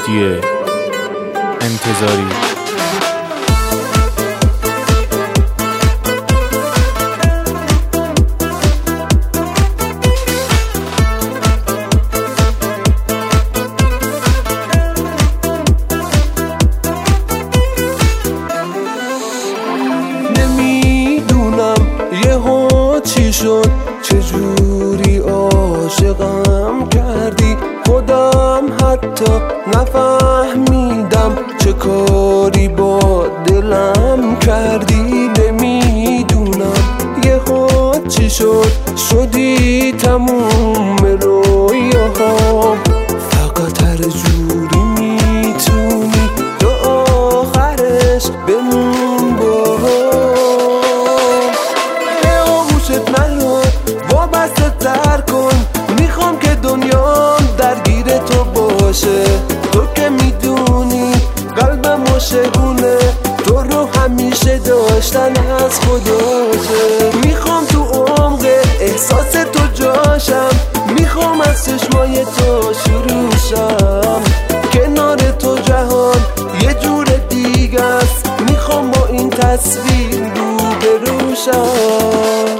مهدی انتظاری. چی شد چجوری عاشقم کردی، خودم حتی نفهمیدم چه کاری با دلم کردی. نمیدونم یهو چی شد شدی تموم رویاهام، فقط هر جوری میتونی تا آخرش بمون با منو وابسته تر کن. میخوام که دنیام درگیر تو باشه، تو که میدونی قلبم عاشقونه، تو رو همیشه داشتن از خداشه. میخوام تو عمق احساس تو جاشم، میخوام از چشمای تو شروع شم. کنار تو جهان یه جور دیگه است، میخوام با این تصویر روبرو شم.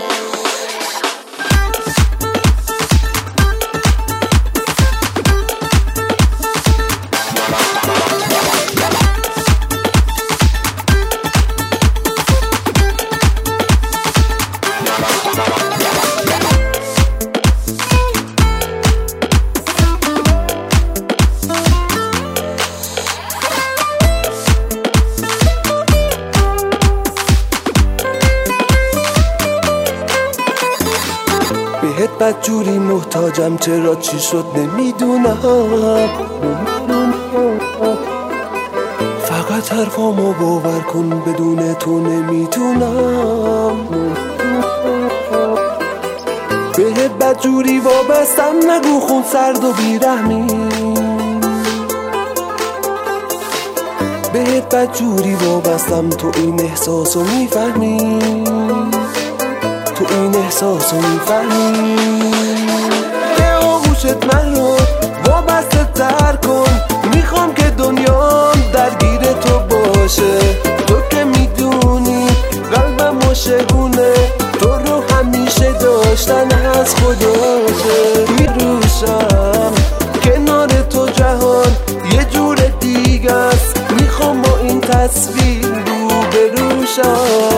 بهت بدجوری محتاجم، چرا چی شد نمیدونم. فقط حرفامو باور کن، بدون تو نمیتونم. بهت بدجوری وابستم، نگو خون سرد و بیرحمی. بهت بدجوری وابستم، تو این احساسو میفهمی، تو این احساسو میفهمی. به آغوشت من رو وابسته تر کن، میخوام که دنیام درگیر تو باشه، تو که میدونی قلبم عاشقونه، تو رو همیشه داشتن از خداشه. میروشم کنار تو جهان یه جور دیگه است، میخوام با این تصویر روبرو شم.